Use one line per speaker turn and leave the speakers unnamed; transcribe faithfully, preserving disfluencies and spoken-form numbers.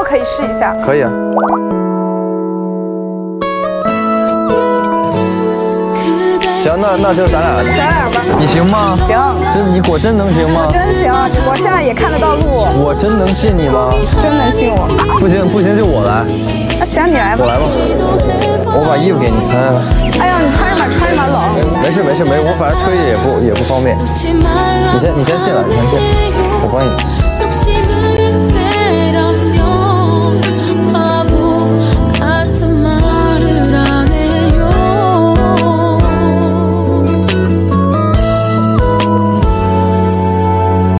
可以试一下？
可以啊。行，那那就咱俩，
咱俩吧。
你行吗？
行。
这你果真能行吗？
我真行，我现在也看得到路。
我真能信你吗？
真能信我。
不行不行，就我来。
那行，你来吧。
我来吧。我把衣服给你。哎。
哎呀，你穿着吧，穿着吧，冷。
没事没事没事，我反正推也不也不方便。你先你先进来，你先进，我帮你。